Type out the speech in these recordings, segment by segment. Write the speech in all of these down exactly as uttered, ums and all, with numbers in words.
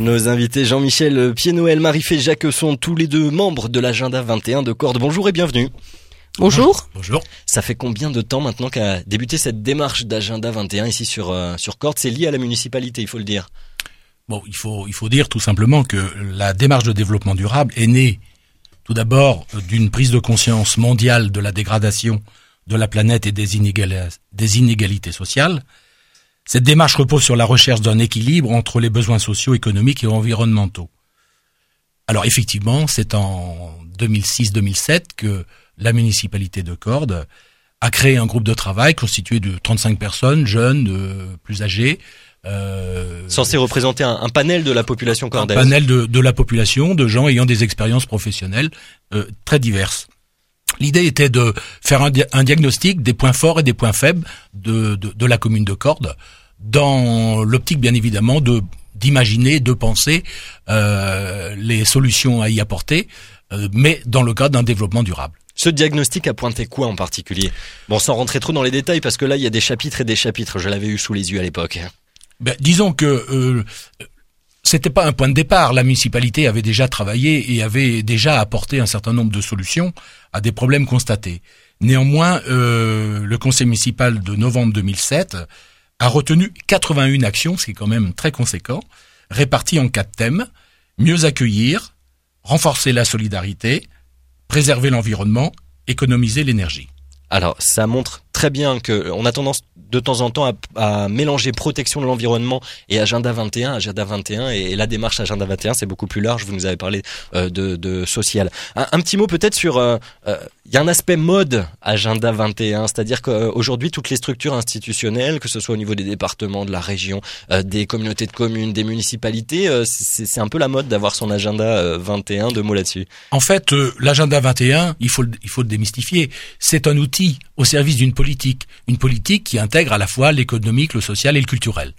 Nos invités Jean-Michel Pied-Noël, Marie-Fé Jacquesson, tous les deux membres de l'agenda vingt et un de Cordes. Bonjour et bienvenue. Bonjour. Bonjour. Ça fait combien de temps maintenant qu'a débuté cette démarche d'agenda vingt et un ici sur euh, sur Cordes? C'est lié à la municipalité, il faut le dire. Bon, il faut il faut dire tout simplement que la démarche de développement durable est née tout d'abord d'une prise de conscience mondiale de la dégradation de la planète et des, inégal... des inégalités sociales. Cette démarche repose sur la recherche d'un équilibre entre les besoins sociaux, économiques et environnementaux. Alors effectivement, c'est en deux mille six deux mille sept que la municipalité de Cordes a créé un groupe de travail constitué de trente-cinq personnes, jeunes, euh, plus âgées. Euh, Censé représenter un, un panel de la population cordaise. Un panel de, de la population, de gens ayant des expériences professionnelles euh, très diverses. L'idée était de faire un, di- un diagnostic des points forts et des points faibles de, de, de la commune de Cordes, dans l'optique bien évidemment de d'imaginer, de penser euh, les solutions à y apporter, euh, mais dans le cadre d'un développement durable. Ce diagnostic a pointé quoi en particulier? Bon, sans rentrer trop dans les détails, parce que là, il y a des chapitres et des chapitres. Je l'avais eu sous les yeux à l'époque. Ben, disons que euh, c'était pas un point de départ. La municipalité avait déjà travaillé et avait déjà apporté un certain nombre de solutions à des problèmes constatés. Néanmoins, euh, le conseil municipal de novembre deux mille sept a retenu quatre-vingt-une actions, ce qui est quand même très conséquent, réparties en quatre thèmes: mieux accueillir, renforcer la solidarité, préserver l'environnement, économiser l'énergie. Alors, ça montre très bien que on a tendance de temps en temps à, à mélanger protection de l'environnement et agenda vingt et un. Agenda vingt et un et, et la démarche agenda vingt et un, c'est beaucoup plus large. Vous nous avez parlé euh, de, de social. Un, un petit mot peut-être sur. Il euh, euh, y a un aspect mode agenda vingt et un, c'est-à-dire qu'aujourd'hui toutes les structures institutionnelles, que ce soit au niveau des départements, de la région, euh, des communautés de communes, des municipalités, euh, c'est, c'est un peu la mode d'avoir son agenda euh, vingt et un. Deux mots là-dessus. En fait, euh, l'agenda vingt et un, il faut le, il faut le démystifier. C'est un outil au service d'une politique, une politique qui intègre à la fois l'économique, le social et le culturel.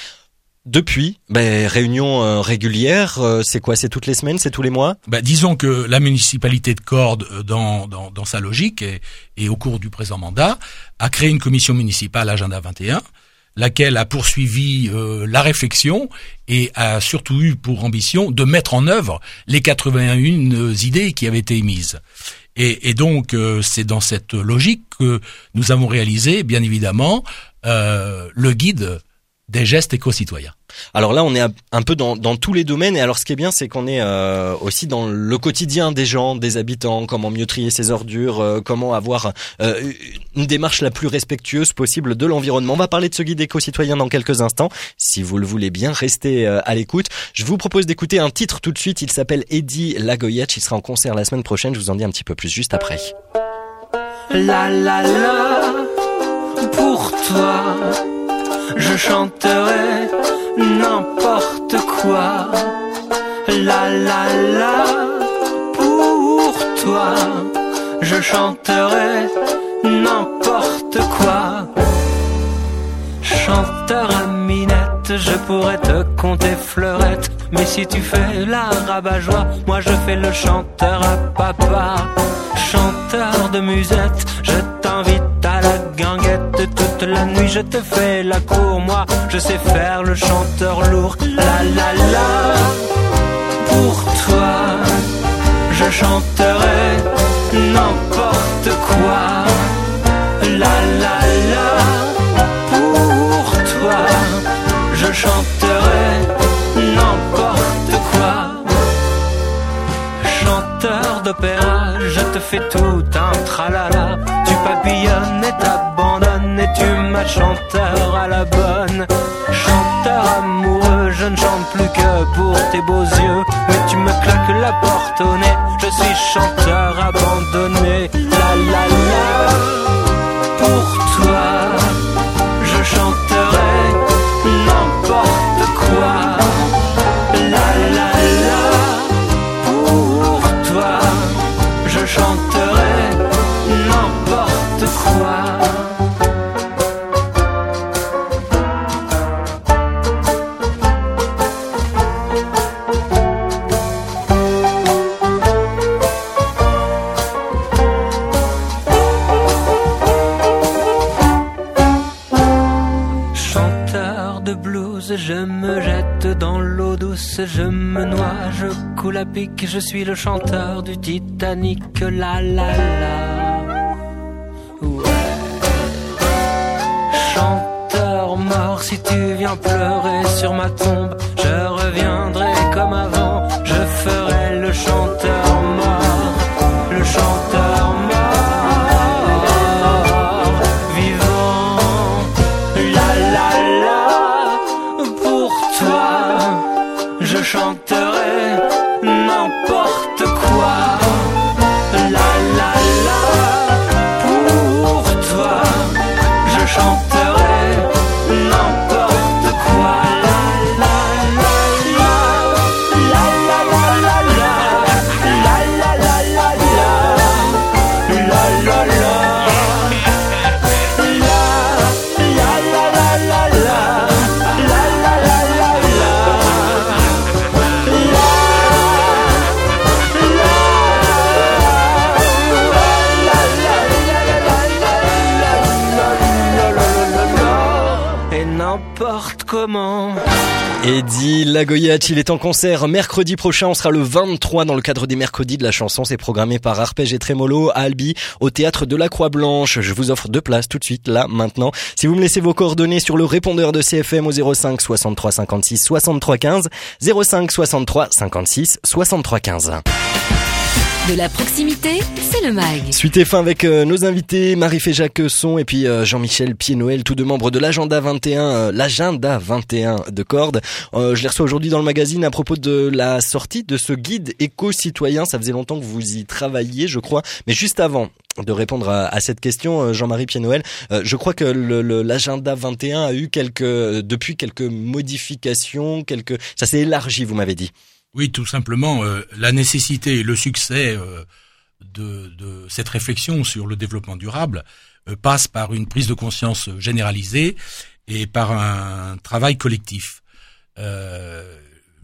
Depuis, ben, réunion euh, régulière, euh, c'est quoi? C'est toutes les semaines, c'est tous les mois? Ben, disons que la municipalité de Cordes, dans, dans, dans sa logique et, et au cours du présent mandat, a créé une commission municipale Agenda vingt et un, laquelle a poursuivi euh, la réflexion et a surtout eu pour ambition de mettre en œuvre les quatre-vingt-une idées qui avaient été émises. Et, et donc, euh, c'est dans cette logique que nous avons réalisé, bien évidemment, euh, le guide des gestes éco-citoyens. Alors là, on est un peu dans, dans tous les domaines. Et alors, ce qui est bien, c'est qu'on est euh, aussi dans le quotidien des gens, des habitants. Comment mieux trier ses ordures, euh, comment avoir euh, une démarche la plus respectueuse possible de l'environnement. On va parler de ce guide éco-citoyen dans quelques instants. Si vous le voulez bien, restez euh, à l'écoute. Je vous propose d'écouter un titre tout de suite. Il s'appelle Eddie Lagoyetch. Il sera en concert la semaine prochaine. Je vous en dis un petit peu plus juste après. La la la, pour toi, je chanterai n'importe quoi. La la la, pour toi, je chanterai n'importe quoi. Chanteur à minette, je pourrais te compter fleurette, mais si tu fais la rabat-joie, moi je fais le chanteur à papa. Chanteur de musette, je t'invite à la guinguette. Toute la nuit je te fais la cour, moi je sais faire le chanteur lourd. La la la, pour toi, je chanterai n'importe quoi. La la la, pour toi, je chanterai n'importe quoi. Chanteur d'opéra, je te fais tout un tralala. Tu papillonnes et t'abandonnes et tu m'as chanteur à la bonne. Chanteur amoureux, je ne chante plus que pour tes beaux yeux, mais tu me claques la porte au nez. Je suis chanteur abandonné. La la la, pour toi, je chanterai n'importe quoi. La la la, pour toi, je chanterai n'importe quoi. je me noie, je coule à pic, je suis le chanteur du Titanic, la la la. Ouais. Chanteur mort, si tu viens pleurer sur ma tombe, je reviendrai comme avant, je ferai le chanteur mort, le chanteur mort, vivant, la la la, pour toi, je chanterai n'importe quoi, la la la, pour toi, je chanterai n'importe quoi, la la la la, la la la la la, la la la la la, la la la, la la la la la, la la la la la. Et n'importe comment. Eddie Lagoyat, il est en concert mercredi prochain. On sera le vingt-trois dans le cadre des mercredis de la chanson. C'est programmé par Arpège et Trémolo à Albi au théâtre de la Croix-Blanche. Je vous offre deux places tout de suite, là, maintenant. Si vous me laissez vos coordonnées sur le répondeur de C F M au zéro cinq soixante-trois cinquante-six soixante-trois quinze, zéro cinq soixante-trois cinquante-six soixante-trois quinze. De la proximité, c'est le mag. Suite et fin avec euh, nos invités, Marie-Fé Jacquesson et puis euh, Jean-Michel Pied-Noël, tous deux membres de l'Agenda vingt et un, euh, l'Agenda vingt et un de Cordes. Euh, je les reçois aujourd'hui dans le magazine à propos de la sortie de ce guide éco-citoyen. Ça faisait longtemps que vous y travailliez, je crois. Mais juste avant de répondre à, à cette question, Jean-Marie Pied-Noël, euh, je crois que le, le, l'Agenda vingt et un a eu quelques, depuis quelques modifications, quelques, ça s'est élargi, vous m'avez dit. Oui, tout simplement, euh, la nécessité et le succès euh, de, de cette réflexion sur le développement durable euh, passe par une prise de conscience généralisée et par un travail collectif. Euh,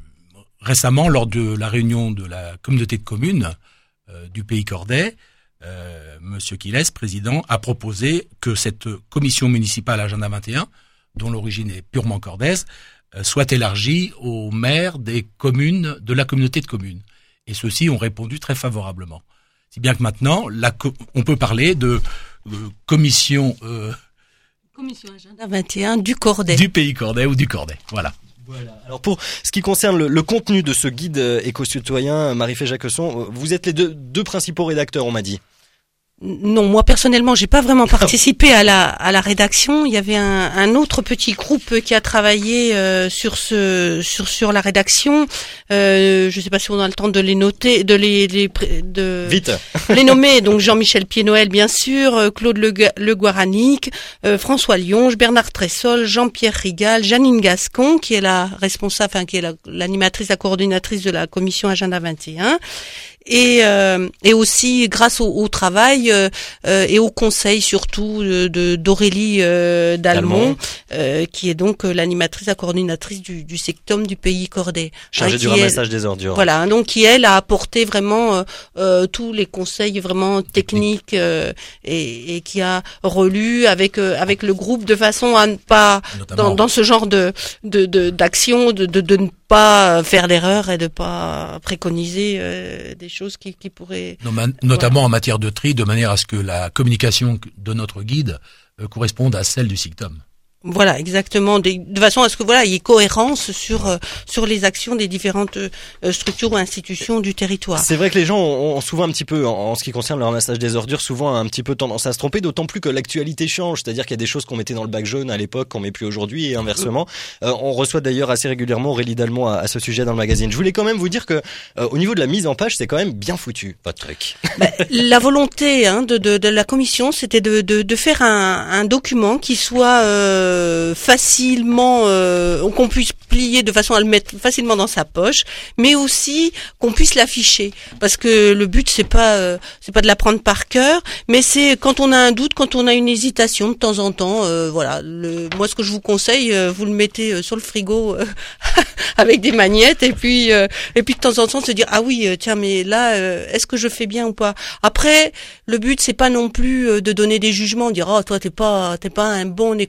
récemment, lors de la réunion de la communauté de communes euh, du Pays Cordais, euh, Monsieur Quilès, président, a proposé que cette commission municipale Agenda vingt et un, dont l'origine est purement cordaise, soit élargie aux maires des communes de la communauté de communes. Et ceux-ci ont répondu très favorablement. Si bien que maintenant, la co- on peut parler de euh, commission... Euh, commission Agenda vingt et un du Cordais. Du Pays Cordais ou du Cordais, voilà. Voilà. Alors pour ce qui concerne le, le contenu de ce guide éco-citoyen, Marie-Fé Jacquesson, vous êtes les deux, deux principaux rédacteurs, on m'a dit. Non, moi personnellement, j'ai pas vraiment participé à la à la rédaction. Il y avait un, un autre petit groupe qui a travaillé euh, sur ce sur sur la rédaction. Euh, je sais pas si on a le temps de les noter, de les, les de Vite. les nommer. Donc Jean-Michel Pied-Noël, bien sûr, Claude Le, Le Guaranic, euh, François Lionge, Bernard Tressol, Jean-Pierre Rigal, Janine Gascon, qui est la responsable, enfin qui est la, l'animatrice, la coordinatrice de la commission Agenda vingt et un. Et, euh, et aussi grâce au, au travail euh, euh, et au conseil surtout de, de d'Aurélie euh, Dalmont, euh, qui est donc euh, l'animatrice, la coordinatrice du, du sectum du Pays Cordais. Chargée hein, du ramassage des ordures. Voilà, donc qui elle a apporté vraiment euh, euh, tous les conseils vraiment techniques euh, et, et qui a relu avec euh, avec le groupe de façon à ne pas dans, dans ce genre de de, de d'action de, de de ne pas faire d'erreur et de pas préconiser euh, des choses qui, qui pourraient... Notamment voilà. En matière de tri, de manière à ce que la communication de notre guide euh, corresponde à celle du SICTOM. Voilà, exactement, de, de façon à ce que voilà, il y ait cohérence sur euh, sur les actions des différentes euh, structures ou institutions du territoire. C'est vrai que les gens ont, ont souvent un petit peu, en, en ce qui concerne le ramassage des ordures, souvent un petit peu tendance à se tromper, d'autant plus que l'actualité change, c'est-à-dire qu'il y a des choses qu'on mettait dans le bac jaune à l'époque, qu'on met plus aujourd'hui et inversement. Euh, on reçoit d'ailleurs assez régulièrement Aurélie Dalmont à, à ce sujet dans le magazine. Je voulais quand même vous dire que euh, au niveau de la mise en page, c'est quand même bien foutu, votre truc. Bah, la volonté hein, de, de de la commission, c'était de de de faire un un document qui soit euh, facile facilement euh, qu'on puisse plier de façon à le mettre facilement dans sa poche, mais aussi qu'on puisse l'afficher, parce que le but c'est pas euh, c'est pas de l'apprendre par cœur, mais c'est quand on a un doute, quand on a une hésitation de temps en temps, euh, voilà. Le, moi ce que je vous conseille, euh, vous le mettez euh, sur le frigo euh, avec des magnettes et puis euh, et puis de temps en temps se dire ah oui euh, tiens mais là euh, est-ce que je fais bien ou pas. Après le but c'est pas non plus euh, de donner des jugements, dire oh toi t'es pas t'es pas un bon éco-citoyen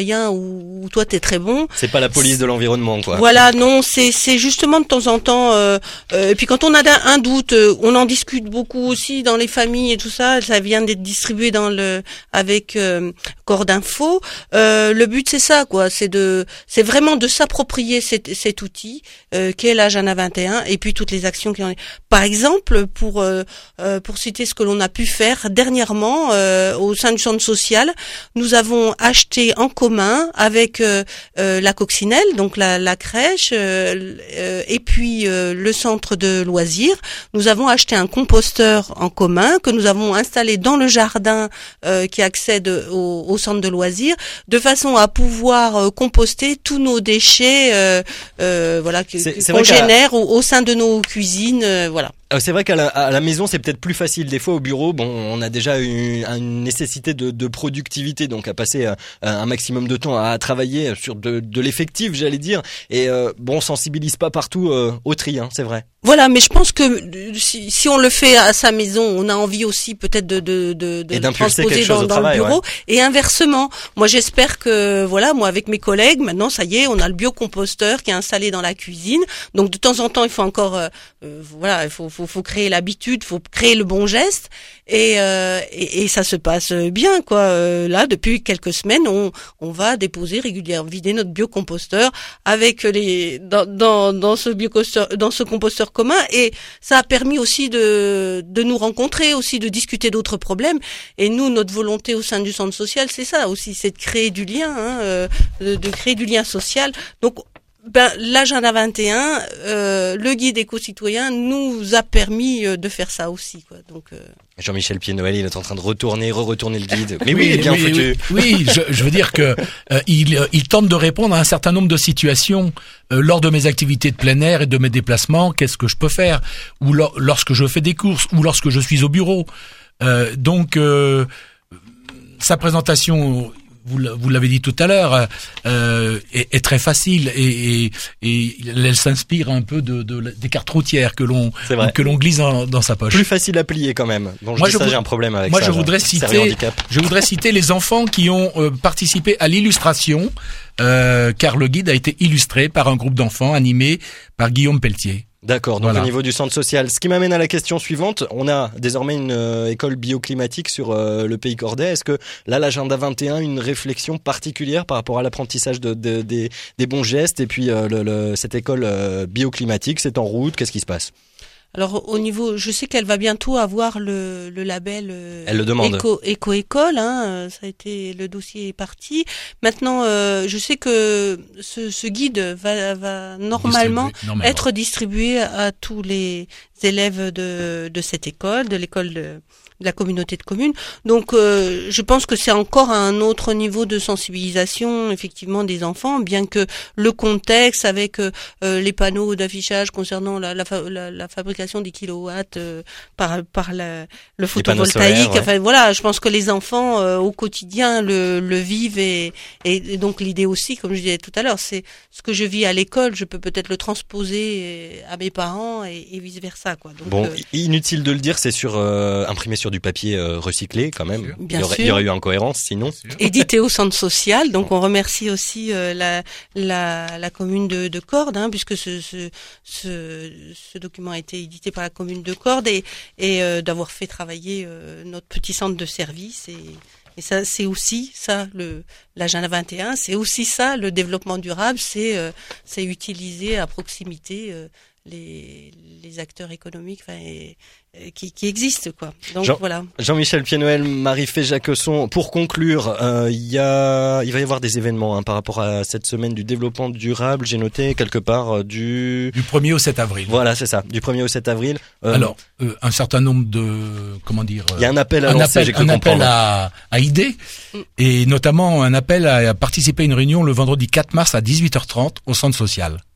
moyen où, où toi t'es très bon. C'est pas la police de l'environnement, quoi. Voilà, non, c'est c'est justement de temps en temps. Euh, euh, et puis quand on a un doute, euh, on en discute beaucoup aussi dans les familles et tout ça. Ça vient d'être distribué dans le avec euh, Corps d'Info. Euh, le but c'est ça, quoi. C'est de, c'est vraiment de s'approprier cet, cet outil euh, qu'est l'Agenda vingt et un et puis toutes les actions qui en est. Par exemple, pour euh, euh, pour citer ce que l'on a pu faire dernièrement euh, au sein du centre social, nous avons acheté en commun avec euh, euh, la coccinelle, donc la, la crèche, euh, euh, et puis euh, le centre de loisirs. Nous avons acheté un composteur en commun que nous avons installé dans le jardin euh, qui accède au, au centre de loisirs, de façon à pouvoir euh, composter tous nos déchets, euh, euh, voilà, que, C'est- que- c'est qu'on vrai qu'à- génère au, au sein de nos cuisines, euh, voilà. Euh, C'est vrai qu'à la, à la maison, c'est peut-être plus facile. Des fois, au bureau, bon, on a déjà une, une nécessité de, de productivité, donc à passer euh, un maximum de temps à travailler sur de, de l'effectif, j'allais dire. Et euh, bon, on sensibilise pas partout euh, au tri, hein, c'est vrai. Voilà, mais je pense que euh, si, si on le fait à sa maison, on a envie aussi peut-être de de de, de Et le d'impulser transposer quelque chose dans, au dans travail, le bureau et inversement. Moi, j'espère que voilà, moi avec mes collègues, maintenant ça y est, on a le biocomposteur qui est installé dans la cuisine. Donc de temps en temps, il faut encore euh, euh, voilà, il faut faut faut créer l'habitude, faut créer le bon geste et euh, et, et ça se passe bien, quoi. Euh, là, depuis quelques semaines, on on va déposer régulièrement, vider notre biocomposteur avec les dans dans dans ce biocomposteur dans ce composteur commun et ça a permis aussi de de nous rencontrer, aussi de discuter d'autres problèmes. Et nous, notre volonté au sein du centre social, c'est ça aussi, c'est de créer du lien, hein, euh, de, de créer du lien social. Donc ben, l'Agenda vingt et un, euh, le guide éco-citoyen nous a permis euh, de faire ça aussi, quoi. Donc euh... Jean-Michel Pied-Noël, il est en train de retourner, re-retourner le guide. Mais oui, il est bien oui, foutu. Oui, oui, je, je veux dire que euh, il, euh, il tente de répondre à un certain nombre de situations euh, lors de mes activités de plein air et de mes déplacements. Qu'est-ce que je peux faire, ou lo- lorsque je fais des courses, ou lorsque je suis au bureau. Euh, donc, euh, sa présentation, vous l'a- vous l'avez dit tout à l'heure, euh, est, est très facile et, et, et elle s'inspire un peu de, de, des cartes routières que l'on C'est vrai. que l'on glisse dans, dans sa poche. Plus facile à plier quand même. Bon, je Moi, dis je ça, vou- j'ai un problème avec Moi, ça. je là. voudrais Sérieux citer, handicap. je voudrais citer les enfants qui ont euh, participé à l'illustration, euh, car le guide a été illustré par un groupe d'enfants animé par Guillaume Pelletier. D'accord, donc Voilà. au niveau du centre social. Ce qui m'amène à la question suivante. On a désormais une euh, école bioclimatique sur euh, le pays cordais. Est-ce que là, l'agenda vingt et un, une réflexion particulière par rapport à l'apprentissage de, de- des, des bons gestes et puis euh, le, le- cette école euh, bioclimatique, c'est en route, qu'est-ce qui se passe? Alors au niveau, je sais qu'elle va bientôt avoir le, le label euh, Elle le demande. éco éco école, hein, euh, ça a été, le dossier est parti. Maintenant, euh, je sais que ce, ce guide va, va normalement Distribué, normalement. être distribué à tous les élèves de, de cette école, de l'école de, de la communauté de communes. Donc, euh, je pense que c'est encore un autre niveau de sensibilisation, effectivement, des enfants, bien que le contexte avec euh, les panneaux d'affichage concernant la, la, fa- la, la fabrication des kilowatts euh, par, par la, le panneaux photovoltaïque. solaires, ouais. Enfin, voilà, je pense que les enfants euh, au quotidien le, le vivent et, et, et donc l'idée aussi, comme je disais tout à l'heure, c'est ce que je vis à l'école, je peux peut-être le transposer à mes parents et, et vice versa, quoi. Donc, Bon, euh, inutile de le dire, c'est sur euh, imprimé sur du papier euh, recyclé quand même. Bien il, y aurait, sûr. il y aurait eu incohérence sinon. édité au centre social. Donc on remercie aussi euh, la, la, la commune de, de Cordes, hein, puisque ce, ce, ce, ce document a été édité par la commune de Cordes et, et euh, d'avoir fait travailler euh, notre petit centre de service. Et, et ça, c'est aussi ça, le l'agenda vingt et un, c'est aussi ça, le développement durable, c'est euh, c'est utiliser à proximité euh, les, les acteurs économiques, enfin, et, et qui, qui existent, quoi. Donc Jean- voilà. Jean-Michel Pied-Noël, Marie-Fé Jacquesson, pour conclure, euh, il y a, il va y avoir des événements hein, par rapport à cette semaine du développement durable. J'ai noté quelque part euh, du, Du premier au sept avril. voilà, c'est ça, du premier au sept avril. Euh, Alors, euh, un certain nombre de, comment dire, il y a un appel à un lancer, j'ai appel, cru un appel comprendre. à, à idées, Mm. et notamment un appel à participer à une réunion le vendredi quatre mars à dix-huit heures trente au centre social.